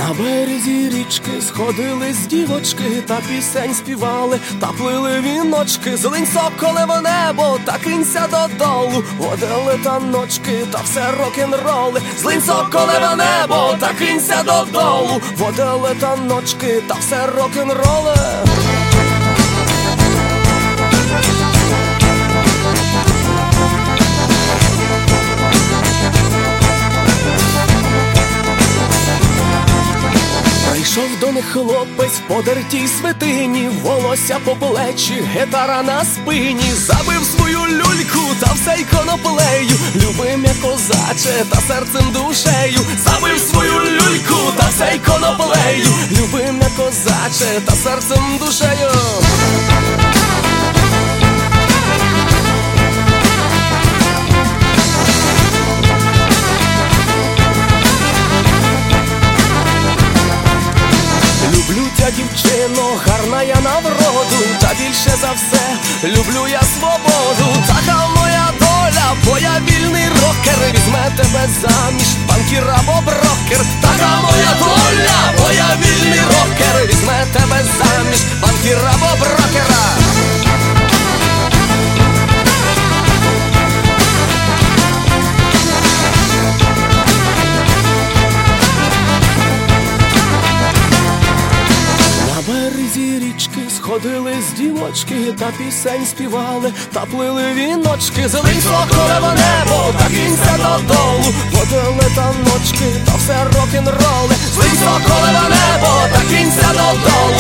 На березі річки сходились дівочки, та пісень співали, та плили віночки. Злинь соколе в небо, та кинься додолу, водили таночки, та все рок-н-роли. Злинь соколе в небо, та кинься додолу, водили таночки, та все рок-н-роли. Прийшов до них хлопець по дертій свитині, волосся по плечі, гітара на спині. Забив свою люльку та все й коноплею, любим'я козаче та серцем душею. Забив свою люльку та все й коноплею, любим'я козаче та серцем душею. Люблю тя, дівчино, гарна я на вроду, та більше за все люблю я свободу. Така моя доля, бо я вільний рокер, візьме тебе заміж банкір або брокер. Така моя доля, бо я вільний рокер, візьме тебе заміж банкір або брокера. Сходились дівочки, та пісень співали, та плили віночки. Зелень соколе в небо, та кинься додолу, водили таночки, та все рок-н-роли. Зелень соколе в небо, та кинься додолу,